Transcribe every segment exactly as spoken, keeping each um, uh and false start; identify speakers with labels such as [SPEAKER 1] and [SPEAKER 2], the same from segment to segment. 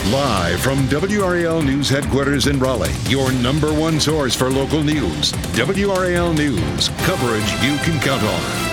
[SPEAKER 1] Live from W R A L News headquarters in Raleigh, your number one source for local news. W R A L News, coverage you can count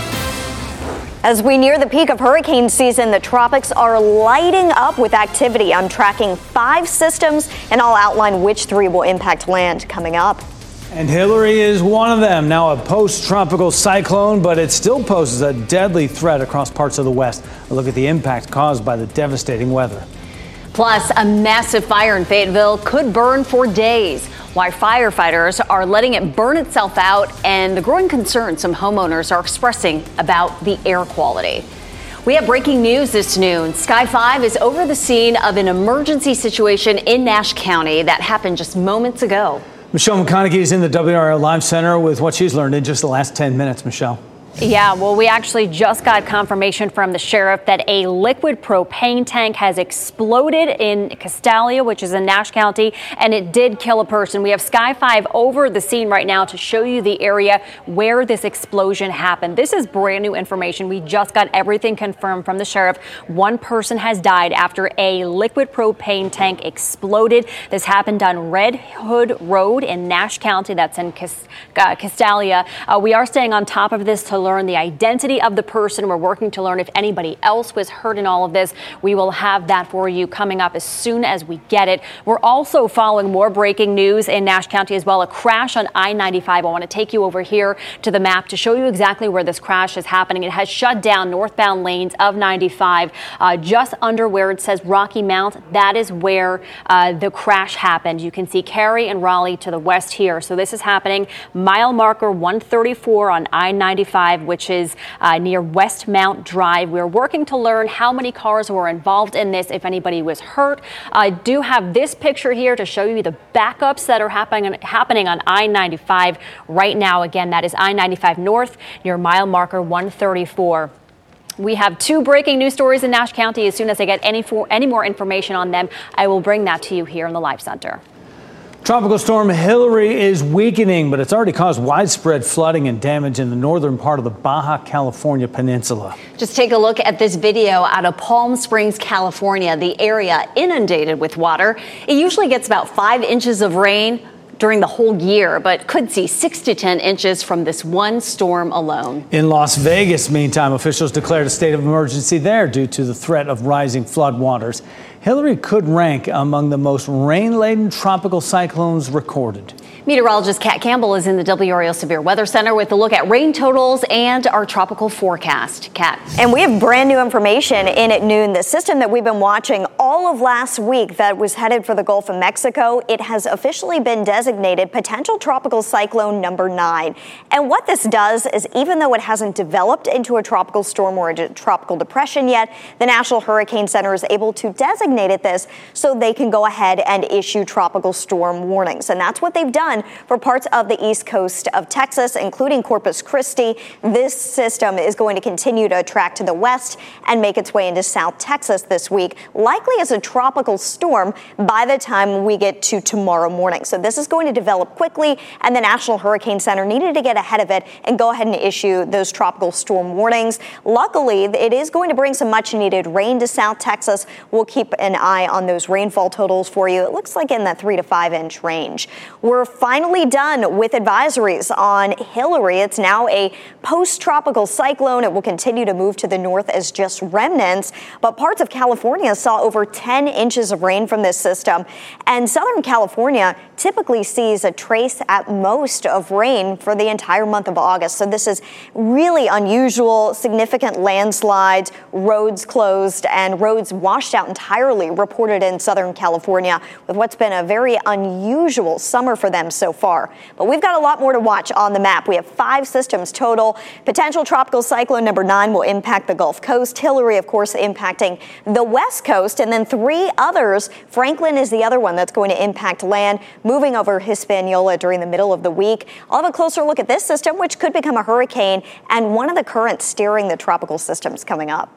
[SPEAKER 1] on.
[SPEAKER 2] As we near the peak of hurricane season, the tropics are lighting up with activity. I'm tracking five systems, and I'll outline which three will impact land coming up.
[SPEAKER 3] And Hilary is one of them. Now a post-tropical cyclone, but it still poses a deadly threat across parts of the West. A look at the impact caused by the devastating weather.
[SPEAKER 4] Plus, a massive fire in Fayetteville could burn for days. Why firefighters are letting it burn itself out, and the growing concern some homeowners are expressing about the air quality. We have breaking news this noon. Sky five is over the scene of an emergency situation in Nash County that happened just moments ago.
[SPEAKER 3] Michelle McConaughey is in the W R L Live Center with what she's learned in just the last ten minutes. Michelle.
[SPEAKER 4] Yeah, well, we actually just got confirmation from the sheriff that a liquid propane tank has exploded in Castalia, which is in Nash County, and it did kill a person. We have Sky five over the scene right now to show you the area where this explosion happened. This is brand new information. We just got everything confirmed from the sheriff. One person has died after a liquid propane tank exploded. This happened on Red Hood Road in Nash County. That's in uh, Castalia. Uh, we are staying on top of this to learn the identity of the person. We're working to learn if anybody else was hurt in all of this. We will have that for you coming up as soon as we get it. We're also following more breaking news in Nash County as well. A crash on I ninety-five. I want to take you over here to the map to show you exactly where this crash is happening. It has shut down northbound lanes of ninety-five uh, just under where it says Rocky Mount. That is where uh, the crash happened. You can see Cary and Raleigh to the west here. So this is happening mile marker one thirty-four on I ninety-five, which is uh, near Westmount Drive. We're working to learn how many cars were involved in this, if anybody was hurt. I do have this picture here to show you the backups that are happening, happening on I ninety-five right now. Again, that is I ninety-five North near mile marker one thirty-four. We have two breaking news stories in Nash County. As soon as I get any, for, any more information on them, I will bring that to you here in the Live Center.
[SPEAKER 3] Tropical storm Hilary is weakening, but it's already caused widespread flooding and damage in the northern part of the Baja California Peninsula.
[SPEAKER 4] Just take a look at this video out of Palm Springs, California. The area inundated with water. It usually gets about five inches of rain during the whole year, but could see six to ten inches from this one storm alone.
[SPEAKER 3] In Las Vegas, meantime, officials declared a state of emergency there due to the threat of rising floodwaters. Hilary could rank among the most rain-laden tropical cyclones recorded.
[SPEAKER 4] Meteorologist Kat Campbell is in the W R A L Severe Weather Center with a look at rain totals and our tropical forecast. Kat.
[SPEAKER 2] And we have brand new information in at noon. The system that we've been watching all of last week that was headed for the Gulf of Mexico, it has officially been designated potential tropical cyclone number nine. And what this does is, even though it hasn't developed into a tropical storm or a tropical depression yet, the National Hurricane Center is able to designate it this so they can go ahead and issue tropical storm warnings. And that's what they've done for parts of the east coast of Texas, including Corpus Christi. This system is going to continue to track to the west and make its way into South Texas this week, likely as a tropical storm by the time we get to tomorrow morning. So this is going to develop quickly, and the National Hurricane Center needed to get ahead of it and go ahead and issue those tropical storm warnings. Luckily, it is going to bring some much needed rain to South Texas. We'll keep an eye on those rainfall totals for you. It looks like in that three to five inch range. We're finally done with advisories on Hilary. It's now a post-tropical cyclone. It will continue to move to the north as just remnants, but parts of California saw over ten inches of rain from this system, and Southern California typically sees a trace at most of rain for the entire month of August. So this is really unusual. Significant landslides, roads closed, and roads washed out entirely reported in Southern California, with what's been a very unusual summer for them so far. But we've got a lot more to watch on the map. We have five systems total. Potential tropical cyclone number nine will impact the Gulf Coast. Hilary, of course, impacting the West Coast, and then three others. Franklin is the other one that's going to impact land, moving over Hispaniola during the middle of the week. I'll have a closer look at this system, which could become a hurricane, and one of the currents steering the tropical systems coming up.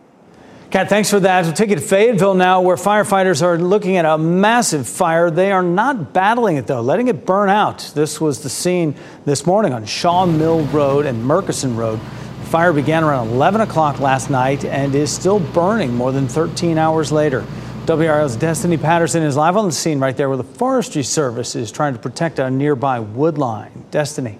[SPEAKER 3] Kat, thanks for that. We'll take it to Fayetteville now, where firefighters are looking at a massive fire. They are not battling it, though, letting it burn out. This was the scene this morning on Shaw Mill Road and Murkison Road. The fire began around eleven o'clock last night and is still burning more than thirteen hours later. W R L's Destiny Patterson is live on the scene right there where the Forestry Service is trying to protect a nearby wood line. Destiny.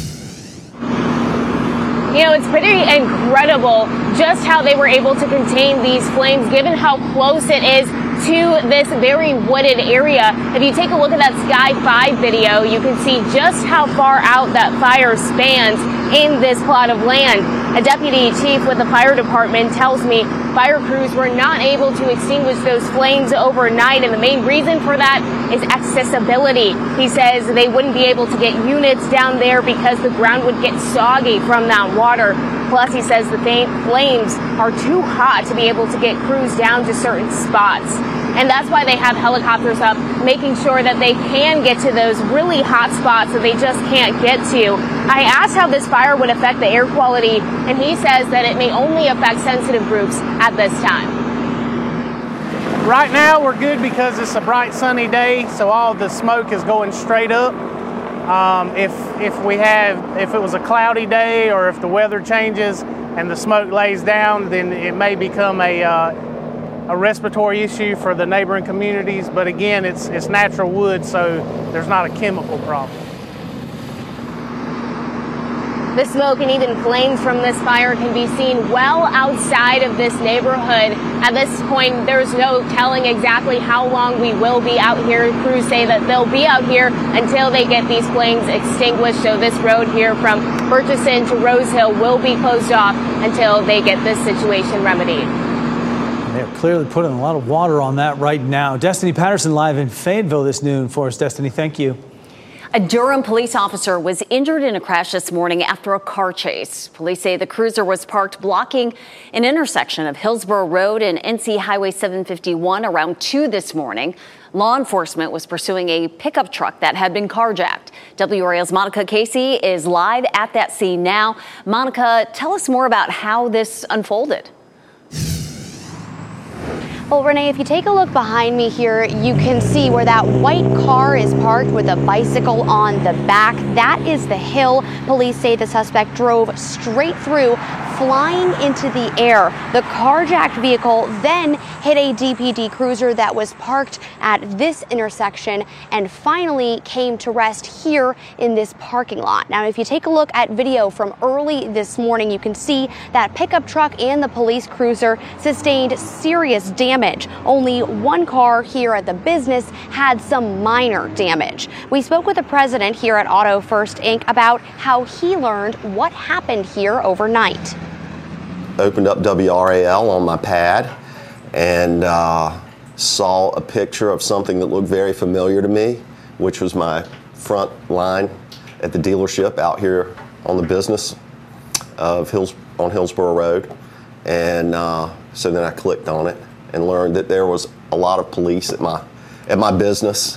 [SPEAKER 5] You know, it's pretty incredible just how they were able to contain these flames, given how close it is to this very wooded area. If you take a look at that Sky five video, you can see just how far out that fire spans in this plot of land. A deputy chief with the fire department tells me fire crews were not able to extinguish those flames overnight, and the main reason for that is accessibility. He says they wouldn't be able to get units down there because the ground would get soggy from that water. Plus, he says the flames are too hot to be able to get crews down to certain spots. And that's why they have helicopters up, making sure that they can get to those really hot spots that they just can't get to. I asked how this fire would affect the air quality, and he says that it may only affect sensitive groups at this time.
[SPEAKER 6] Right now, we're good because it's a bright sunny day, so all the smoke is going straight up. Um, if if we have if it was a cloudy day or if the weather changes and the smoke lays down, then it may become a uh, a respiratory issue for the neighboring communities. But again, it's it's natural wood, so there's not a chemical problem.
[SPEAKER 5] The smoke and even flames from this fire can be seen well outside of this neighborhood. At this point, there's no telling exactly how long we will be out here. Crews say that they'll be out here until they get these flames extinguished. So this road here from Murchison to Rose Hill will be closed off until they get this situation remedied.
[SPEAKER 3] They're clearly putting a lot of water on that right now. Destiny Patterson live in Fayetteville this noon for us. Destiny, thank you.
[SPEAKER 4] A Durham police officer was injured in a crash this morning after a car chase. Police say the cruiser was parked blocking an intersection of Hillsborough Road and N C Highway seven fifty-one around two this morning. Law enforcement was pursuing a pickup truck that had been carjacked. W R L's Monica Casey is live at that scene now. Monica, tell us more about how this unfolded.
[SPEAKER 7] Well, Renee, if you take a look behind me here, you can see where that white car is parked with a bicycle on the back. That is the hill. Police say the suspect drove straight through, flying into the air. The carjacked vehicle then hit a D P D cruiser that was parked at this intersection and finally came to rest here in this parking lot. Now, if you take a look at video from early this morning, you can see that pickup truck and the police cruiser sustained serious damage. Only one car here at the business had some minor damage. We spoke with the president here at Auto First Incorporated about how he learned what happened here overnight.
[SPEAKER 8] Opened up W R A L on my pad and uh, saw a picture of something that looked very familiar to me, which was my front line at the dealership out here on the business of Hills on Hillsborough Road. And uh, so then I clicked on it and learned that there was a lot of police at my at my business.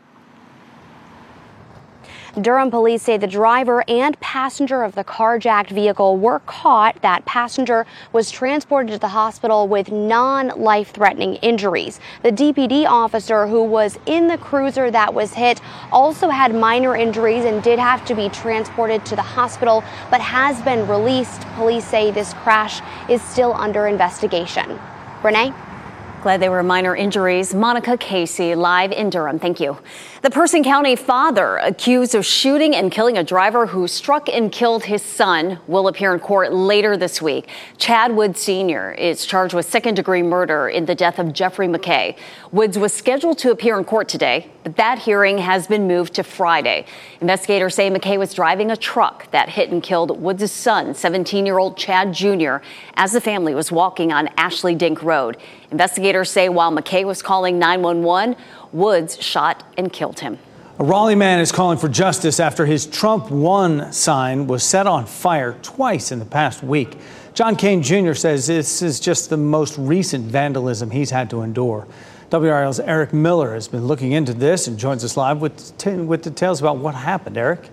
[SPEAKER 7] Durham police say the driver and passenger of the carjacked vehicle were caught. That passenger was transported to the hospital with non-life-threatening injuries. The D P D officer who was in the cruiser that was hit also had minor injuries and did have to be transported to the hospital, but has been released. Police say this crash is still under investigation. Renee?
[SPEAKER 4] Glad they were minor injuries. Monica Casey, live in Durham. Thank you. The Person County father accused of shooting and killing a driver who struck and killed his son will appear in court later this week. Chad Woods Senior is charged with second-degree murder in the death of Jeffrey McKay. Woods was scheduled to appear in court today, but that hearing has been moved to Friday. Investigators say McKay was driving a truck that hit and killed Woods' son, seventeen-year-old Chad Junior, as the family was walking on Ashley Dink Road. Investigators say while McKay was calling nine one one, Woods shot and killed him.
[SPEAKER 3] A Raleigh man is calling for justice after his Trump won sign was set on fire twice in the past week. John Kane Junior says this is just the most recent vandalism he's had to endure. W R L's Eric Miller has been looking into this and joins us live with, t- with details about what happened. Eric?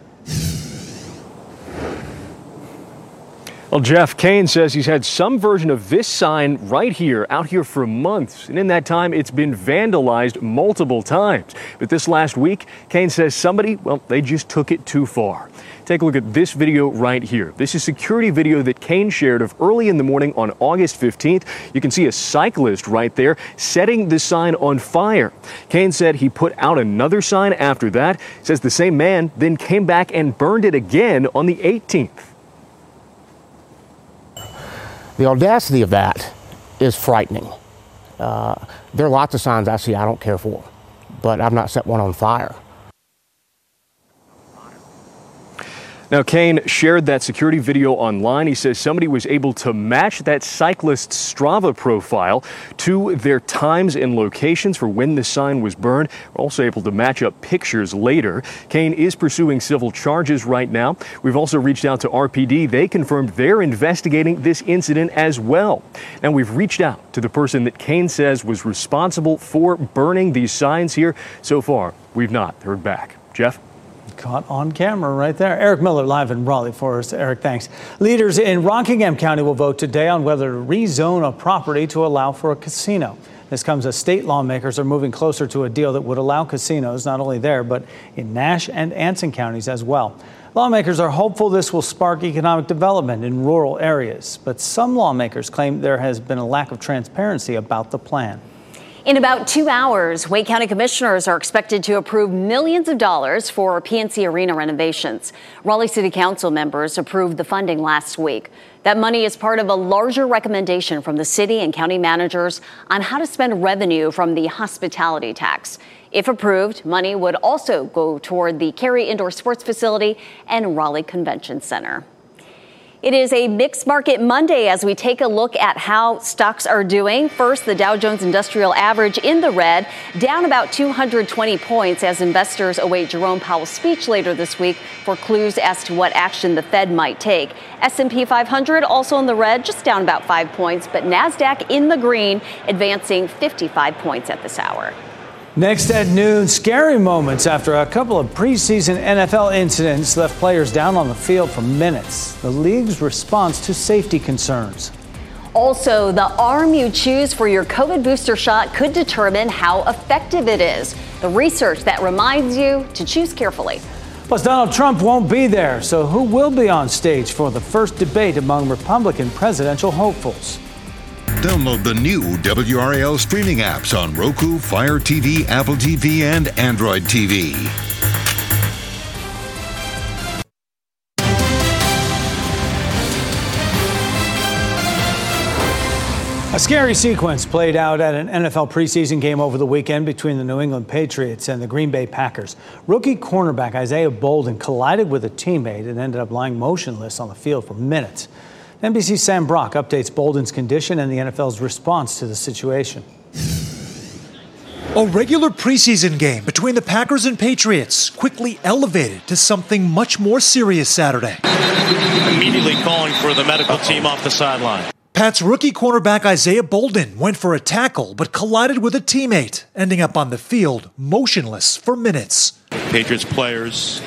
[SPEAKER 9] Well, Jeff, Kane says he's had some version of this sign right here, out here for months. And in that time, it's been vandalized multiple times. But this last week, Kane says somebody, well, they just took it too far. Take a look at this video right here. This is security video that Kane shared of early in the morning on August fifteenth. You can see a cyclist right there setting the sign on fire. Kane said he put out another sign after that. Says the same man then came back and burned it again on the eighteenth.
[SPEAKER 10] The audacity of that is frightening. Uh, there are lots of signs I see I don't care for, but I've not set one on fire.
[SPEAKER 9] Now, Kane shared that security video online. He says somebody was able to match that cyclist's Strava profile to their times and locations for when the sign was burned. We're also able to match up pictures later. Kane is pursuing civil charges right now. We've also reached out to R P D. They confirmed they're investigating this incident as well. And we've reached out to the person that Kane says was responsible for burning these signs here. So far, we've not heard back. Jeff?
[SPEAKER 3] Caught on camera right there. Eric Miller live in Raleigh for us. Eric, thanks. Leaders in Rockingham County will vote today on whether to rezone a property to allow for a casino. This comes as state lawmakers are moving closer to a deal that would allow casinos not only there, but in Nash and Anson counties as well. Lawmakers are hopeful this will spark economic development in rural areas, but some lawmakers claim there has been a lack of transparency about the plan.
[SPEAKER 4] In about two hours, Wake County commissioners are expected to approve millions of dollars for P N C Arena renovations. Raleigh City Council members approved the funding last week. That money is part of a larger recommendation from the city and county managers on how to spend revenue from the hospitality tax. If approved, money would also go toward the Cary Indoor Sports Facility and Raleigh Convention Center. It is a mixed market Monday as we take a look at how stocks are doing. First, the Dow Jones Industrial Average in the red, down about two hundred twenty points as investors await Jerome Powell's speech later this week for clues as to what action the Fed might take. S and P five hundred also in the red, just down about five points, but NASDAQ in the green, advancing fifty-five points at this hour.
[SPEAKER 3] Next at noon, scary moments after a couple of preseason N F L incidents left players down on the field for minutes. The league's response to safety concerns.
[SPEAKER 4] Also, the arm you choose for your COVID booster shot could determine how effective it is. The research that reminds you to choose carefully.
[SPEAKER 3] Plus, Donald Trump won't be there, so who will be on stage for the first debate among Republican presidential hopefuls?
[SPEAKER 1] Download the new W R A L streaming apps on Roku, Fire T V, Apple T V, and Android T V.
[SPEAKER 3] A scary sequence played out at an N F L preseason game over the weekend between the New England Patriots and the Green Bay Packers. Rookie cornerback Isaiah Bolden collided with a teammate and ended up lying motionless on the field for minutes. N B C's Sam Brock updates Bolden's condition and the N F L's response to the situation.
[SPEAKER 11] A regular preseason game between the Packers and Patriots quickly elevated to something much more serious Saturday.
[SPEAKER 12] Immediately calling for the medical team off the sideline.
[SPEAKER 11] Pat's rookie cornerback Isaiah Bolden went for a tackle but collided with a teammate, ending up on the field motionless for minutes.
[SPEAKER 12] Patriots players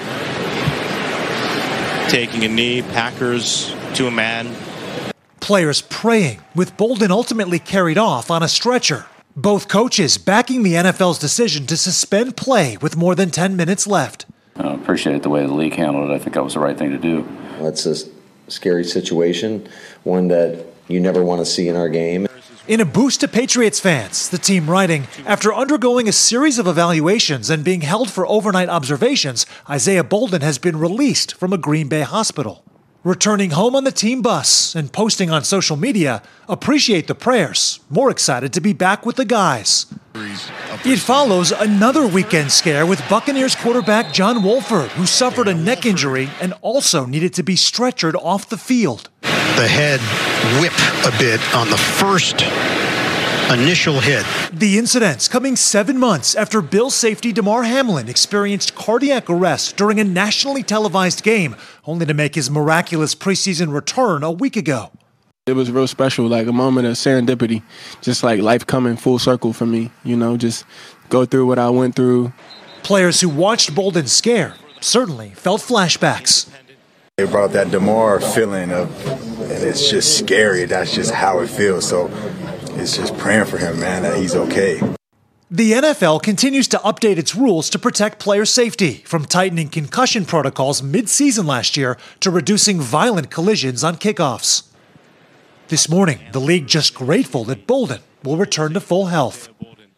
[SPEAKER 12] taking a knee, Packers to a man.
[SPEAKER 11] Players praying, with Bolden ultimately carried off on a stretcher. Both coaches backing the N F L's decision to suspend play with more than ten minutes left.
[SPEAKER 13] I appreciate the way the league handled it. I think that was the right thing to do.
[SPEAKER 14] That's a scary situation, one that you never want to see in our game.
[SPEAKER 11] In a boost to Patriots fans, the team writing, after undergoing a series of evaluations and being held for overnight observations, Isaiah Bolden has been released from a Green Bay hospital. Returning home on the team bus and posting on social media, appreciate the prayers, more excited to be back with the guys. It follows another weekend scare with Buccaneers quarterback John Wolford, who suffered a neck injury and also needed to be stretchered off the field.
[SPEAKER 15] The head whip a bit on the first initial hit.
[SPEAKER 11] The incidents coming seven months after Bills safety Damar Hamlin experienced cardiac arrest during a nationally televised game, only to make his miraculous preseason return a week ago.
[SPEAKER 16] It was real special, like a moment of serendipity, just like life coming full circle for me, you know, just go through what I went through.
[SPEAKER 11] Players who watched Bolden scare certainly felt flashbacks.
[SPEAKER 17] It brought that Damar feeling of, and it's just scary. That's just how it feels. So it's just praying for him, man, that he's okay.
[SPEAKER 11] The N F L continues to update its rules to protect player safety, from tightening concussion protocols mid-season last year to reducing violent collisions on kickoffs. This morning, the league just grateful that Bolden will return to full health.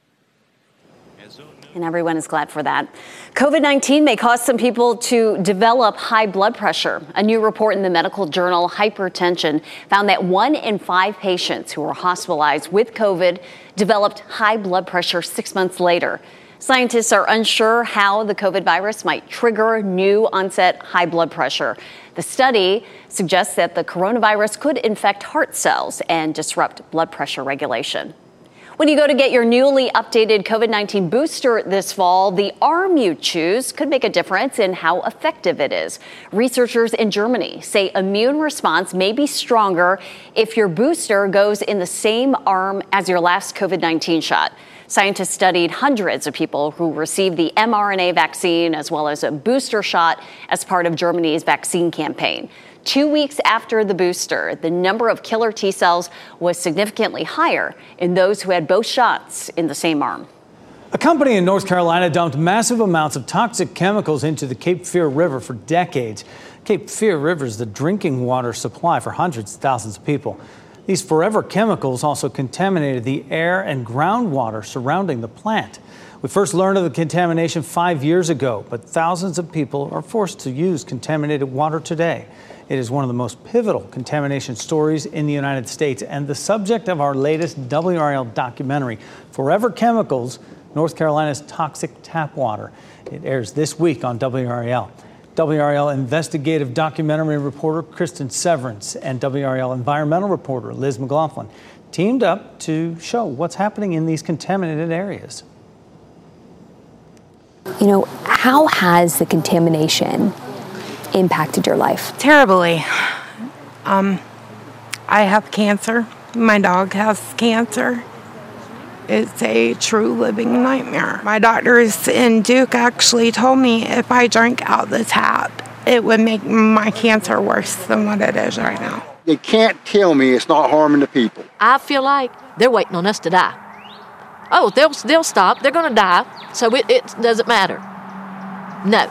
[SPEAKER 18] And everyone is glad for that. COVID nineteen may cause some people to develop high blood pressure. A new report in the medical journal Hypertension found that one in five patients who were hospitalized with COVID developed high blood pressure six months later. Scientists are unsure how the COVID virus might trigger new onset high blood pressure. The study suggests that the coronavirus could infect heart cells and disrupt blood pressure regulation. When you go to get your newly updated COVID nineteen booster this fall, the arm you choose could make a difference in how effective it is. Researchers in Germany say immune response may be stronger if your booster goes in the same arm as your last COVID nineteen shot. Scientists studied hundreds of people who received the mRNA vaccine as well as a booster shot as part of Germany's vaccine campaign. Two weeks after the booster, the number of killer T cells was significantly higher in those who had both shots in the same arm.
[SPEAKER 3] A company in North Carolina dumped massive amounts of toxic chemicals into the Cape Fear River for decades. Cape Fear River is the drinking water supply for hundreds of thousands of people. These forever chemicals also contaminated the air and groundwater surrounding the plant. We first learned of the contamination five years ago, but thousands of people are forced to use contaminated water today. It is one of the most pivotal contamination stories in the United States and the subject of our latest W R L documentary, Forever Chemicals, North Carolina's Toxic Tap Water. It airs this week on W R L. W R L investigative documentary reporter Kristen Severance and W R L environmental reporter Liz McLaughlin teamed up to show what's happening in these contaminated areas.
[SPEAKER 19] You know, how has the contamination impacted your life?
[SPEAKER 20] Terribly. Um, I have cancer. My dog has cancer. It's a true living nightmare. My doctors in Duke actually told me if I drank out the tap, it would make my cancer worse than what it is right now.
[SPEAKER 21] They can't tell me it's not harming the people.
[SPEAKER 22] I feel like they're waiting on us to die. Oh, they'll they'll stop. They're going to die, so it, it doesn't matter. No.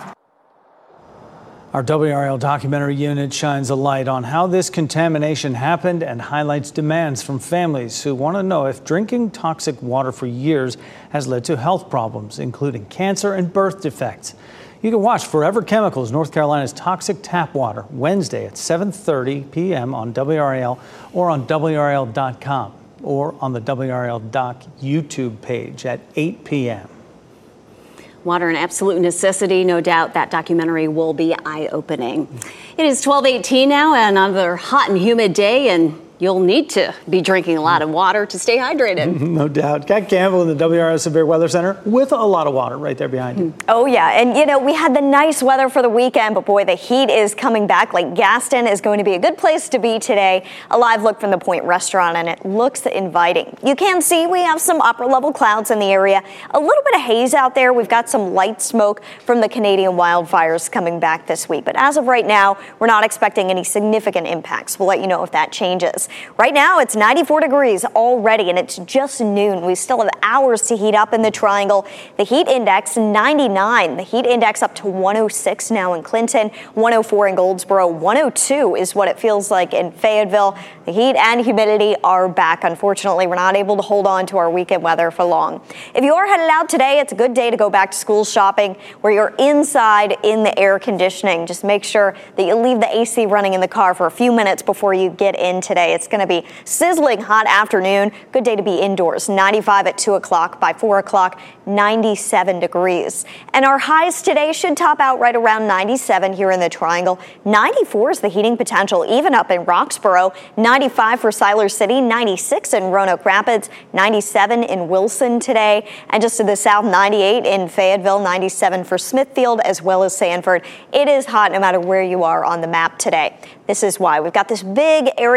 [SPEAKER 3] Our W R L documentary unit shines a light on how this contamination happened and highlights demands from families who want to know if drinking toxic water for years has led to health problems, including cancer and birth defects. You can watch Forever Chemicals, North Carolina's Toxic Tap Water, Wednesday at seven thirty p.m. on W R L or on W R L dot com or on the W R L Doc YouTube page at eight p.m.
[SPEAKER 18] Water an absolute necessity. No doubt that documentary will be eye-opening. It is twelve eighteen now, another hot and humid day, and you'll need to be drinking a lot of water to stay hydrated.
[SPEAKER 3] No doubt. Kat Campbell in the W R L Severe Weather Center with a lot of water right there behind you.
[SPEAKER 2] Oh, yeah. And, you know, we had the nice weather for the weekend, but boy, the heat is coming back. Lake Gaston is going to be a good place to be today. A live look from the Point Restaurant, and it looks inviting. You can see we have some upper level clouds in the area. A little bit of haze out there. We've got some light smoke from the Canadian wildfires coming back this week. But as of right now, we're not expecting any significant impacts. We'll let you know if that changes. Right now, it's ninety-four degrees already, and it's just noon. We still have hours to heat up in the Triangle. The heat index, ninety-nine. The heat index up to one oh six now in Clinton, one oh four in Goldsboro, one oh two is what it feels like in Fayetteville. The heat and humidity are back. Unfortunately, we're not able to hold on to our weekend weather for long. If you are headed out today, it's a good day to go back to school shopping where you're inside in the air conditioning. Just make sure that you leave the A C running in the car for a few minutes before you get in today. It's going to be sizzling hot afternoon. Good day to be indoors. ninety-five at two o'clock. By four o'clock, ninety-seven degrees. And our highs today should top out right around ninety-seven here in the Triangle. ninety-four is the heating potential, even up in Roxborough. ninety-five for Siler City, ninety-six in Roanoke Rapids, ninety-seven in Wilson today. And just to the south, ninety-eight in Fayetteville, ninety-seven for Smithfield as well as Sanford. It is hot no matter where you are on the map today. This is why we've got this big area of high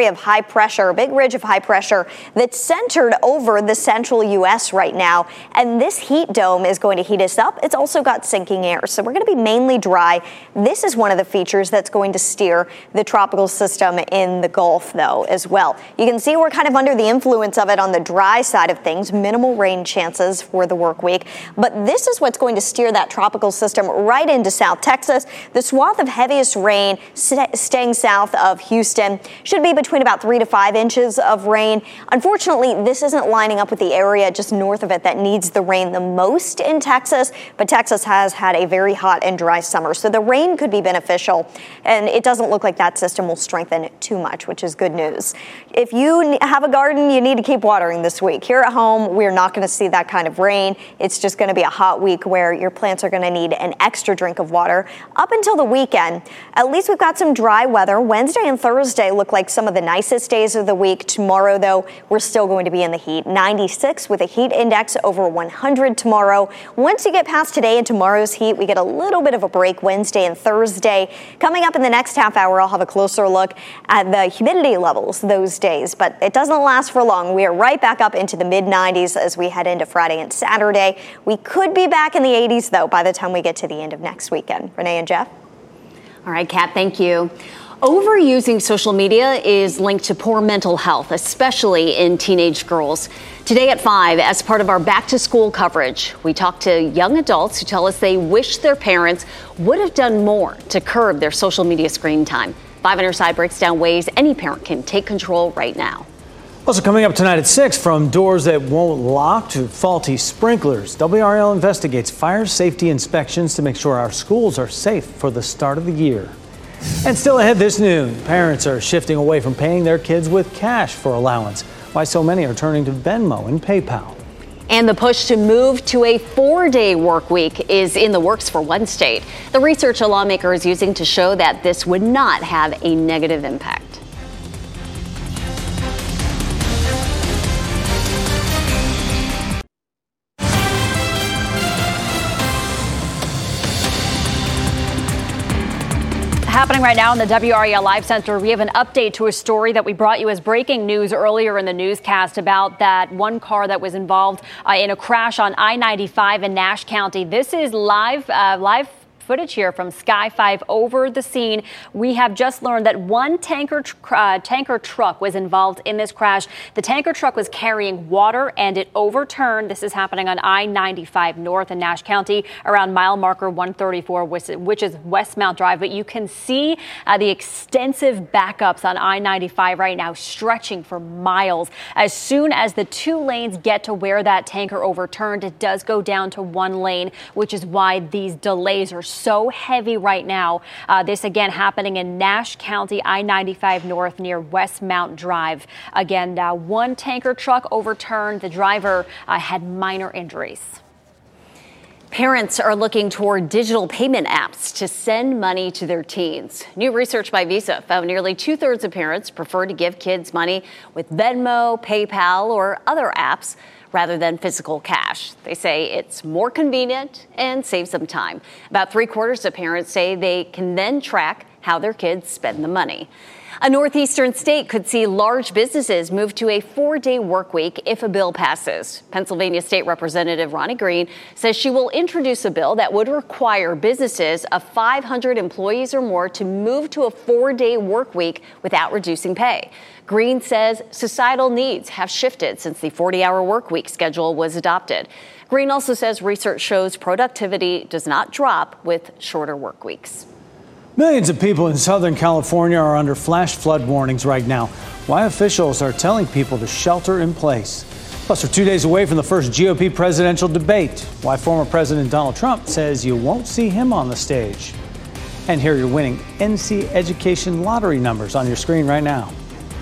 [SPEAKER 2] pressure, a big ridge of high pressure that's centered over the central U S right now. And this heat dome is going to heat us up. It's also got sinking air, so we're going to be mainly dry. This is one of the features that's going to steer the tropical system in the Gulf, though, as well. You can see we're kind of under the influence of it on the dry side of things, minimal rain chances for the work week. But this is what's going to steer that tropical system right into South Texas. The swath of heaviest rain st- staying south of Houston should be between about three to five inches of rain. Unfortunately, this isn't lining up with the area just north of it that needs the rain the most in Texas, but Texas has had a very hot and dry summer, so the rain could be beneficial, and it doesn't look like that system will strengthen too much, which is good news. If you have a garden, you need to keep watering this week. Here at home, we're not going to see that kind of rain. It's just going to be a hot week where your plants are going to need an extra drink of water up until the weekend. At least we've got some dry weather. Wednesday and Thursday look like some of the nicest days of the week. Tomorrow, though, we're still going to be in the heat. ninety-six with a heat index over one hundred tomorrow. Once you get past today and tomorrow's heat, we get a little bit of a break Wednesday and Thursday. Coming up in the next half hour, I'll have a closer look at the humidity levels those days, but it doesn't last for long. We are right back up into the mid nineties as we head into Friday and Saturday. We could be back in the eighties, though, by the time we get to the end of next weekend. Renee and Jeff?
[SPEAKER 18] All right, Kat, thank you. Overusing social media is linked to poor mental health, especially in teenage girls. Today at five, as part of our back to school coverage, we talk to young adults who tell us they wish their parents would have done more to curb their social media screen time. Five on Your Side breaks down ways any parent can take control right now.
[SPEAKER 3] Also coming up tonight at six, from doors that won't lock to faulty sprinklers, W R L investigates fire safety inspections to make sure our schools are safe for the start of the year. And still ahead this noon, parents are shifting away from paying their kids with cash for allowance. Why so many are turning to Venmo and PayPal.
[SPEAKER 18] And the push to move to a four-day work week is in the works for one state. The research a lawmaker is using to show that this would not have a negative impact.
[SPEAKER 4] Happening right now in the W R A L Live Center, we have an update to a story that we brought you as breaking news earlier in the newscast about that one car that was involved uh, in a crash on I ninety-five in Nash County. This is live, uh, live footage here from Sky five over the scene. We have just learned that one tanker tr- uh, tanker truck was involved in this crash. The tanker truck was carrying water and it overturned. This is happening on I ninety-five North in Nash County around mile marker one thirty-four, which, which is Westmount Drive. But you can see uh, the extensive backups on I ninety-five right now, stretching for miles. As soon as the two lanes get to where that tanker overturned, it does go down to one lane, which is why these delays are so heavy right now. Uh, this again happening in Nash County, I ninety-five North near Westmount Drive. Again, uh, one tanker truck overturned. The driver uh, had minor injuries. Parents are looking toward digital payment apps to send money to their teens. New research by Visa found nearly two-thirds of parents prefer to give kids money with Venmo, PayPal, or other apps rather than physical cash. They say it's more convenient and saves them time. About three quarters of parents say they can then track how their kids spend the money. A northeastern state could see large businesses move to a four-day work week if a bill passes. Pennsylvania State Representative Ronnie Green says she will introduce a bill that would require businesses of five hundred employees or more to move to a four-day work week without reducing pay. Green says societal needs have shifted since the forty-hour work week schedule was adopted. Green also says research shows productivity does not drop with shorter work weeks.
[SPEAKER 3] Millions of people in Southern California are under flash flood warnings right now. Why officials are telling people to shelter in place. Plus, we're two days away from the first G O P presidential debate. Why former President Donald Trump says you won't see him on the stage. And here are your winning N C Education lottery numbers on your screen right now.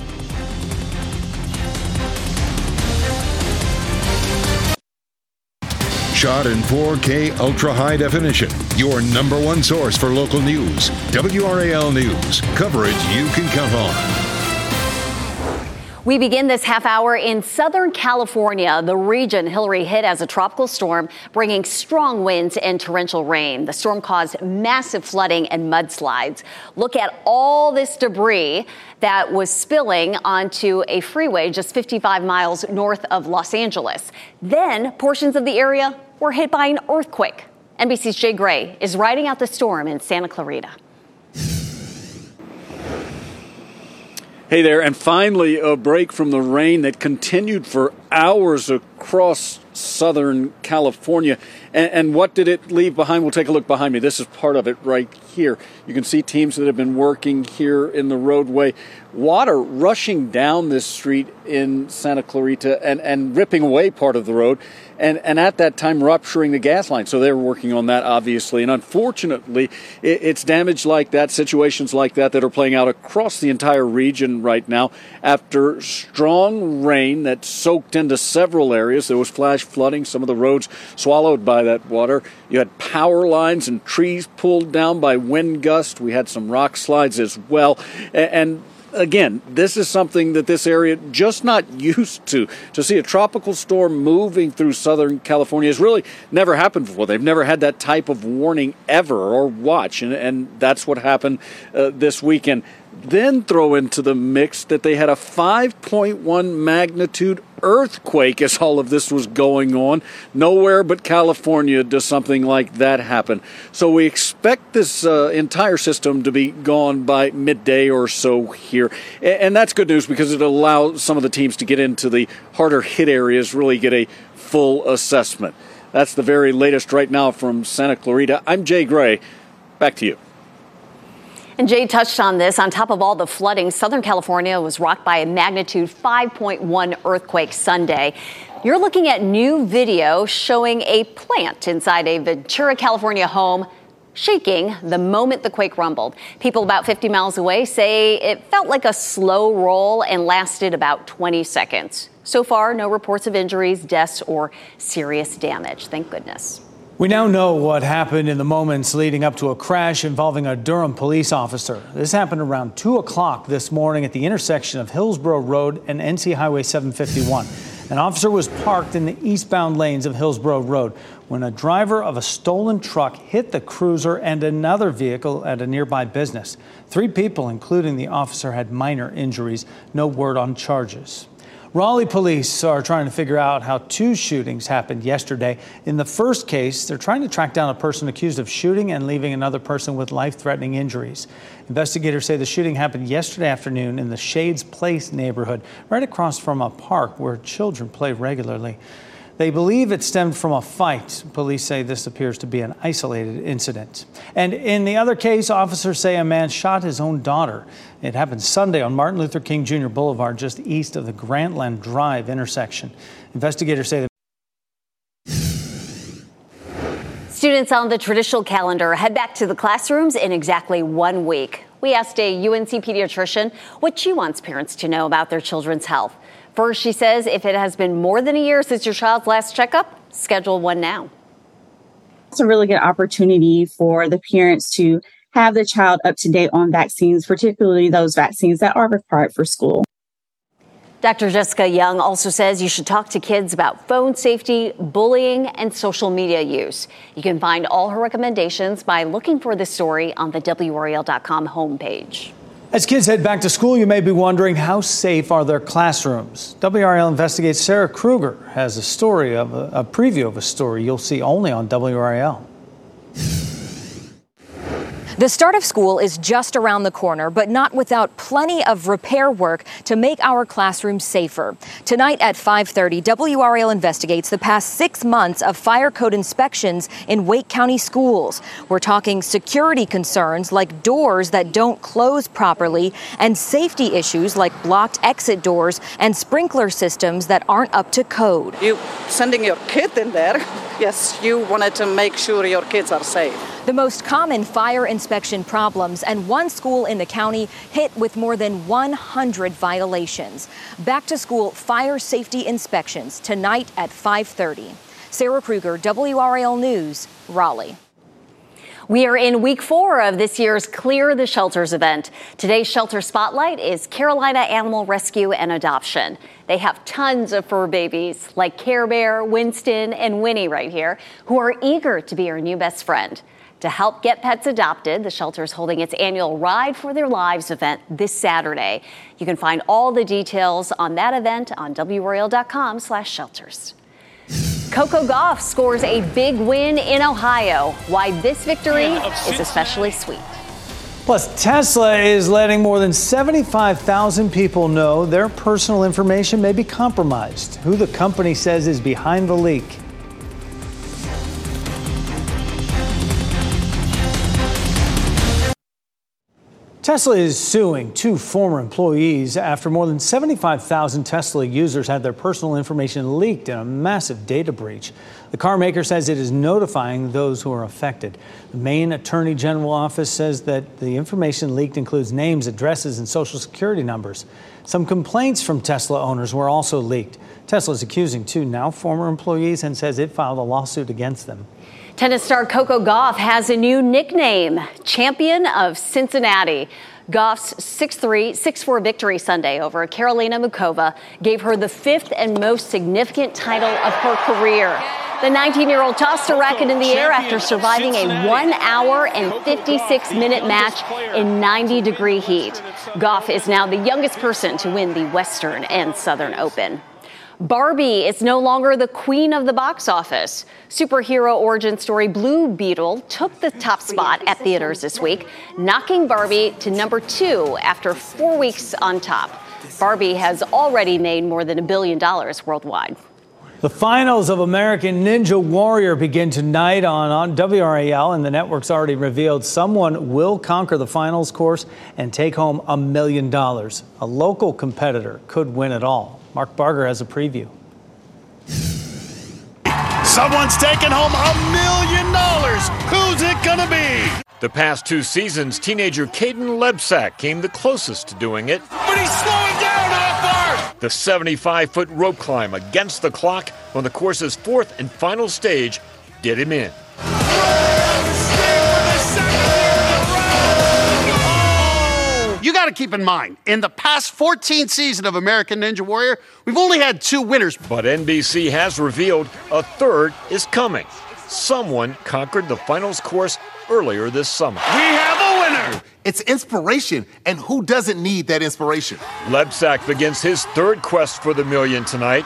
[SPEAKER 1] Shot in four K ultra high definition. Your number one source for local news. W R A L News. Coverage you can count on.
[SPEAKER 18] We begin this half hour in Southern California, the region Hillary hit as a tropical storm, bringing strong winds and torrential rain. The storm caused massive flooding and mudslides. Look at all this debris that was spilling onto a freeway just fifty-five miles north of Los Angeles. Then portions of the area were hit by an earthquake. N B C's Jay Gray is riding out the storm in Santa Clarita.
[SPEAKER 5] Hey there, and finally a break from the rain that continued for hours across Southern California. And, and what did it leave behind? We'll take a look behind me. This is part of it right here. You can see teams that have been working here in the roadway. Water rushing down this street in Santa Clarita and, and ripping away part of the road. And, and at that time, rupturing the gas line. So they're working on that, obviously. And unfortunately, it, it's damage like that, situations like that, that are playing out across the entire region right now. After strong rain that soaked into several areas, there was flash flooding, some of the roads swallowed by that water. You had power lines and trees pulled down by wind gusts. We had some rock slides as well. And, and Again, this is something that this area just not used to. To see a tropical storm moving through Southern California has really never happened before. They've never had that type of warning ever or watch, and, and that's what happened uh, this weekend. Then throw into the mix that they had a five point one magnitude earthquake as all of this was going on. Nowhere but California does something like that happen. So we expect this uh, entire system to be gone by midday or so here. And that's good news because it allows some of the teams to get into the harder hit areas, really get a full assessment. That's the very latest right now from Santa Clarita. I'm Jay Gray. Back to you.
[SPEAKER 18] And Jay touched on this. On top of all the flooding, Southern California was rocked by a magnitude five point one earthquake Sunday. You're looking at new video showing a plant inside a Ventura, California home shaking the moment the quake rumbled. People about fifty miles away say it felt like a slow roll and lasted about twenty seconds. So far, no reports of injuries, deaths, or serious damage. Thank goodness.
[SPEAKER 3] We now know what happened in the moments leading up to a crash involving a Durham police officer. This happened around two o'clock this morning at the intersection of Hillsborough Road and N C Highway seven fifty-one. An officer was parked in the eastbound lanes of Hillsborough Road when a driver of a stolen truck hit the cruiser and another vehicle at a nearby business. Three people, including the officer, had minor injuries. No word on charges. Raleigh police are trying to figure out how two shootings happened yesterday. In the first case, they're trying to track down a person accused of shooting and leaving another person with life-threatening injuries. Investigators say the shooting happened yesterday afternoon in the Shades Place neighborhood, right across from a park where children play regularly. They believe it stemmed from a fight. Police say this appears to be an isolated incident. And in the other case, officers say a man shot his own daughter. It happened Sunday on Martin Luther King Junior Boulevard, just east of the Grantland Drive intersection. Investigators say that
[SPEAKER 18] students on the traditional calendar head back to the classrooms in exactly one week. We asked a U N C pediatrician what she wants parents to know about their children's health. First, she says if it has been more than a year since your child's last checkup, schedule one now.
[SPEAKER 6] It's a really good opportunity for the parents to have the child up to date on vaccines, particularly those vaccines that are required for school.
[SPEAKER 18] Doctor Jessica Young also says you should talk to kids about phone safety, bullying, and social media use. You can find all her recommendations by looking for this story on the W R A L dot com homepage.
[SPEAKER 3] As kids head back to school, you may be wondering, how safe are their classrooms? W R A L Investigates Sarah Kruger has a story of a, a preview of a story you'll see only on W R A L.
[SPEAKER 23] The start of school is just around the corner, but not without plenty of repair work to make our classrooms safer. Tonight at five thirty, W R A L investigates the past six months of fire code inspections in Wake County schools. We're talking security concerns like doors that don't close properly and safety issues like blocked exit doors and sprinkler systems that aren't up to code.
[SPEAKER 24] You sending your kid in there, yes, you wanted to make sure your kids are safe.
[SPEAKER 23] The most common fire inspection problems, and one school in the county hit with more than one hundred violations. Back to school fire safety inspections tonight at five thirty. Sarah Kruger, W R A L News, Raleigh.
[SPEAKER 18] We are in week four of this year's Clear the Shelters event. Today's shelter spotlight is Carolina Animal Rescue and Adoption. They have tons of fur babies like Care Bear, Winston, and Winnie right here, who are eager to be your new best friend. To help get pets adopted, the shelter is holding its annual Ride for Their Lives event this Saturday. You can find all the details on that event on W R A L dot com slash shelters. Coco Gauff scores a big win in Ohio. Why this victory is especially sweet.
[SPEAKER 3] Plus, Tesla is letting more than seventy-five thousand people know their personal information may be compromised. Who the company says is behind the leak. Tesla is suing two former employees after more than seventy-five thousand Tesla users had their personal information leaked in a massive data breach. The car maker says it is notifying those who are affected. The Maine Attorney General office says that the information leaked includes names, addresses, and social security numbers. Some complaints from Tesla owners were also leaked. Tesla is accusing two now former employees and says it filed a lawsuit against them.
[SPEAKER 18] Tennis star Coco Gauff has a new nickname, Champion of Cincinnati. Gauff's six three, six four victory Sunday over Karolina Muchova gave her the fifth and most significant title of her career. The nineteen-year-old tossed a racket in the air after surviving a one hour and fifty-six minute match in ninety degree heat. Gauff is now the youngest person to win the Western and Southern Open. Barbie is no longer the queen of the box office. Superhero origin story Blue Beetle took the top spot at theaters this week, knocking Barbie to number two after four weeks on top. Barbie has already made more than a billion dollars worldwide.
[SPEAKER 3] The finals of American Ninja Warrior begin tonight on, on W R A L, and the network's already revealed someone will conquer the finals course and take home a million dollars. A local competitor could win it all. Mark Barger has a preview.
[SPEAKER 7] Someone's taking home a million dollars. Who's it gonna be?
[SPEAKER 8] The past two seasons, teenager Caden Lebsack came the closest to doing it.
[SPEAKER 7] But he's slowing down, how far?
[SPEAKER 8] The seventy-five foot rope climb against the clock on the course's fourth and final stage did him in.
[SPEAKER 7] You got to keep in mind, in the past fourteen seasons of American Ninja Warrior, we've only had two winners.
[SPEAKER 8] But N B C has revealed a third is coming. Someone conquered the finals course earlier this summer.
[SPEAKER 7] We have a winner!
[SPEAKER 9] It's inspiration, and who doesn't need that inspiration?
[SPEAKER 8] Lebsack begins his third quest for the million tonight.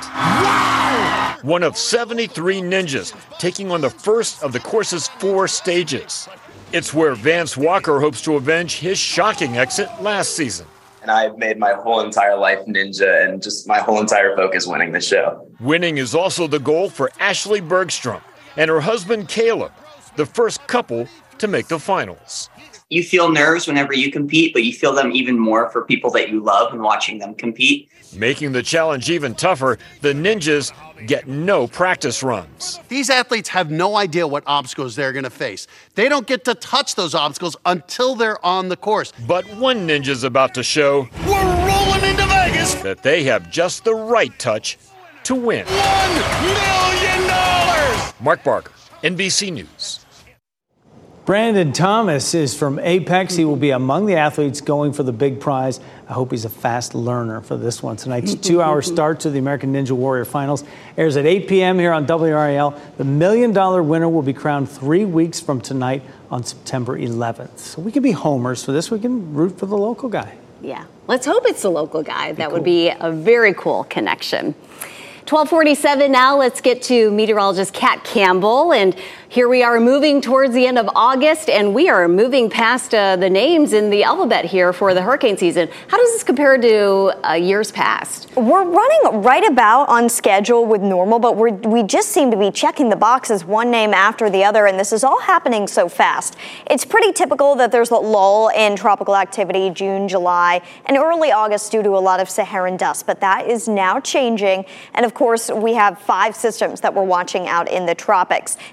[SPEAKER 7] Wow!
[SPEAKER 8] One of seventy-three ninjas taking on the first of the course's four stages. It's where Vance Walker hopes to avenge his shocking exit last season.
[SPEAKER 10] And I've made my whole entire life ninja, and just my whole entire focus winning the show.
[SPEAKER 8] Winning is also the goal for Ashley Bergstrom and her husband Caleb, the first couple to make the finals.
[SPEAKER 25] You feel nerves whenever you compete, but you feel them even more for people that you love and watching them compete.
[SPEAKER 8] Making the challenge even tougher, the ninjas get no practice runs.
[SPEAKER 7] These athletes have no idea what obstacles they're going to face. They don't get to touch those obstacles until they're on the course.
[SPEAKER 8] But one ninja's about to show
[SPEAKER 7] we're rolling into Vegas
[SPEAKER 8] that they have just the right touch to win.
[SPEAKER 7] One million dollars!
[SPEAKER 8] Mark Barker, N B C News.
[SPEAKER 3] Brandon Thomas is from Apex. He will be among the athletes going for the big prize. I hope he's a fast learner for this one. Tonight's two-hour start to the American Ninja Warrior Finals airs at eight p.m. here on W R A L. The million-dollar winner will be crowned three weeks from tonight on September eleventh. So we can be homers for this. We can root for the local guy.
[SPEAKER 18] Yeah, let's hope it's the local guy. That would be a very cool connection. twelve forty-seven now, let's get to meteorologist Kat Campbell. And here we are moving towards the end of August, and we are moving past uh, the names in the alphabet here for the hurricane season. How does this compare to uh, years past?
[SPEAKER 2] We're running right about on schedule with normal, but we're, we just seem to be checking the boxes one name after the other, and this is all happening so fast. It's pretty typical that there's a lull in tropical activity June, July, and early August due to a lot of Saharan dust, but that is now changing. And of course, we have five systems that we're watching out in the tropics. The next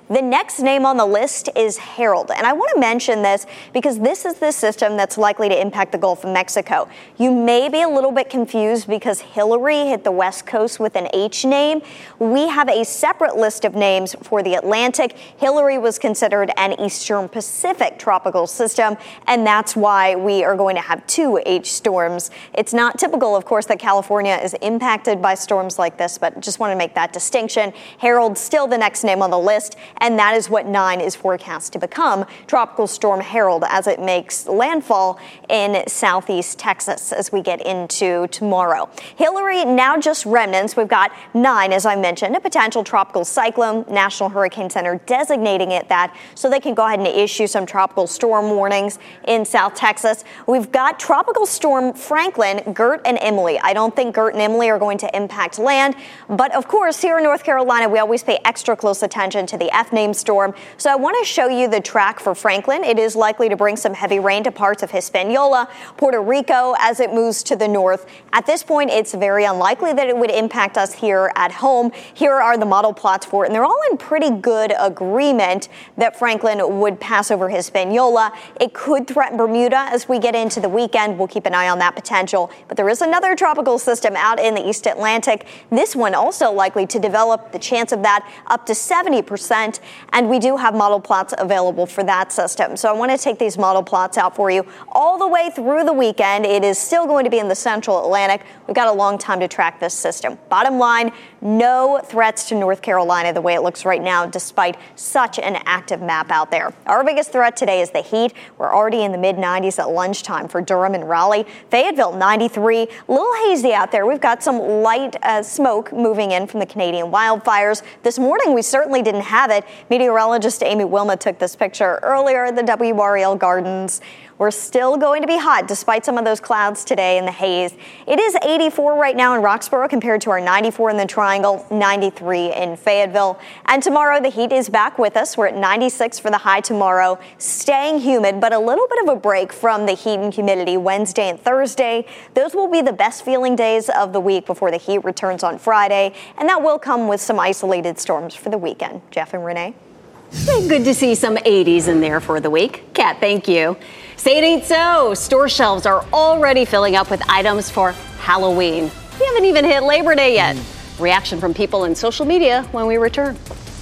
[SPEAKER 2] next name on the list is Harold. And I want to mention this because this is the system that's likely to impact the Gulf of Mexico. You may be a little bit confused because Hillary hit the West Coast with an H name. We have a separate list of names for the Atlantic. Hillary was considered an Eastern Pacific tropical system, and that's why we are going to have two H storms. It's not typical, of course, that California is impacted by storms like this, but just want to make that distinction. Harold still the next name on the list, and that is what nine is forecast to become, Tropical Storm Harold, as it makes landfall in southeast Texas as we get into tomorrow. Hillary, now just remnants. We've got nine, as I mentioned, a potential tropical cyclone. National Hurricane Center designating it that so they can go ahead and issue some tropical storm warnings in South Texas. We've got Tropical Storm Franklin, Gert and Emily. I don't think Gert and Emily are going to impact land, but of course, here in North Carolina, we always pay extra close attention to the F-name storm. So I want to show you the track for Franklin. It is likely to bring some heavy rain to parts of Hispaniola, Puerto Rico as it moves to the north. At this point, it's very unlikely that it would impact us here at home. Here are the model plots for it, and they're all in pretty good agreement that Franklin would pass over Hispaniola. It could threaten Bermuda as we get into the weekend. We'll keep an eye on that potential. But there is another tropical system out in the East Atlantic. This one also likely to develop, the chance of that up to seventy percent. And we do have model plots available for that system. So I want to take these model plots out for you all the way through the weekend. It is still going to be in the central Atlantic. We've got a long time to track this system. Bottom line, no threats to North Carolina the way it looks right now, despite such an active map out there. Our biggest threat today is the heat. We're already in the mid nineties at lunchtime for Durham and Raleigh. Fayetteville, ninety-three. A little hazy out there. We've got some light uh, smoke moving in from the Canadian wildfires. This morning, we certainly didn't have it. Meteorologist Amy Wilma took this picture earlier at the W R A L Gardens. We're still going to be hot despite some of those clouds today and the haze. It is eighty-four right now in Roxborough compared to our ninety-four in the Triangle, ninety-three in Fayetteville. And tomorrow the heat is back with us. We're at ninety-six for the high tomorrow, staying humid, but a little bit of a break from the heat and humidity Wednesday and Thursday. Those will be the best feeling days of the week before the heat returns on Friday. And that will come with some isolated storms for the weekend. Jeff and Renee.
[SPEAKER 18] Good to see some eighties in there for the week. Kat, thank you. Say it ain't so. Store shelves are already filling up with items for Halloween. We haven't even hit Labor Day yet. Mm. Reaction from people in social media when we return.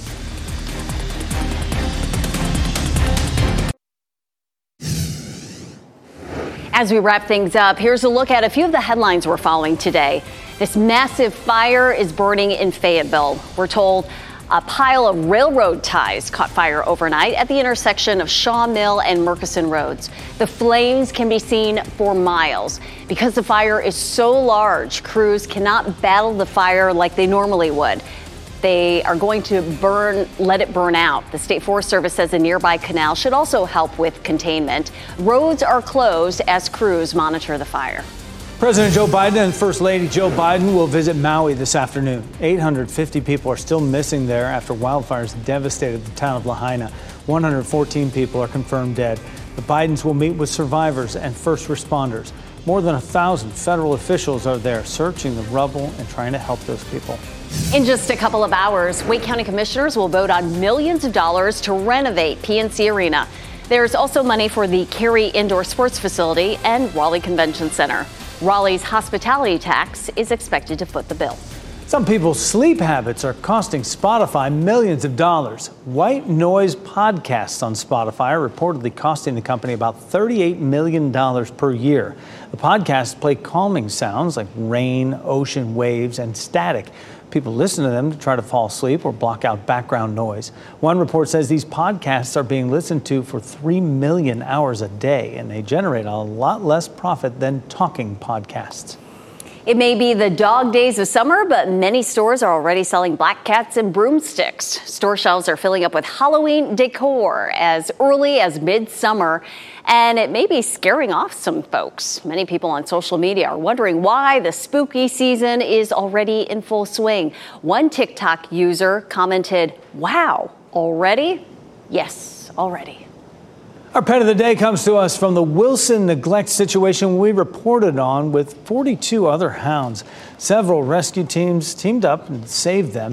[SPEAKER 18] As we wrap things up, here's a look at a few of the headlines we're following today. This massive fire is burning in Fayetteville. We're told a pile of railroad ties caught fire overnight at the intersection of Shaw Mill and Murchison Roads. The flames can be seen for miles. Because the fire is so large, crews cannot battle the fire like they normally would. They are going to burn, let it burn out. The State Forest Service says a nearby canal should also help with containment. Roads are closed as crews monitor the fire.
[SPEAKER 3] President Joe Biden and First Lady Jill Biden will visit Maui this afternoon. eight hundred fifty people are still missing there after wildfires devastated the town of Lahaina. one hundred fourteen people are confirmed dead. The Bidens will meet with survivors and first responders. More than a thousand federal officials are there searching the rubble and trying to help those people.
[SPEAKER 18] In just a couple of hours, Wake County commissioners will vote on millions of dollars to renovate P N C Arena. There's also money for the Cary Indoor Sports Facility and Raleigh Convention Center. Raleigh's hospitality tax is expected to foot the bill.
[SPEAKER 3] Some people's sleep habits are costing Spotify millions of dollars. White noise podcasts on Spotify are reportedly costing the company about thirty-eight million dollars per year. The podcasts play calming sounds like rain, ocean waves, and static. People listen to them to try to fall asleep or block out background noise. One report says these podcasts are being listened to for three million hours a day, and they generate a lot less profit than talking podcasts.
[SPEAKER 18] It may be the dog days of summer, but many stores are already selling black cats and broomsticks. Store shelves are filling up with Halloween decor as early as midsummer, and it may be scaring off some folks. Many people on social media are wondering why the spooky season is already in full swing. One TikTok user commented, "Wow, already?" Yes, already.
[SPEAKER 3] Our pet of the day comes to us from the Wilson neglect situation we reported on with forty-two other hounds. Several rescue teams teamed up and saved them.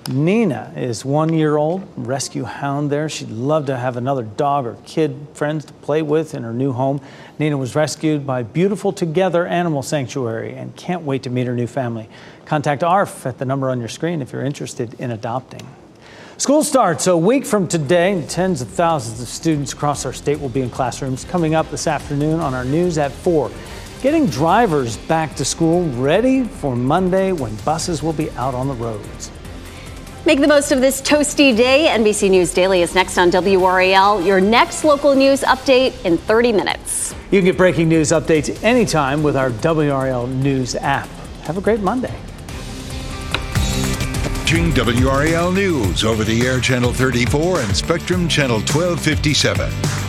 [SPEAKER 3] Nina is one year old, rescue hound there. She'd love to have another dog or kid friends to play with in her new home. Nina was rescued by Beautiful Together Animal Sanctuary and can't wait to meet her new family. Contact A R F at the number on your screen if you're interested in adopting. School starts a week from today. Tens of thousands of students across our state will be in classrooms. Coming up this afternoon on our news at four. Getting drivers back to school ready for Monday when buses will be out on the roads.
[SPEAKER 18] Make the most of this toasty day. N B C News Daily is next on W R A L. Your next local news update in thirty minutes.
[SPEAKER 3] You can get breaking news updates anytime with our W R A L News app. Have a great Monday.
[SPEAKER 1] Watching W R A L News over the air channel thirty-four and Spectrum channel twelve fifty-seven.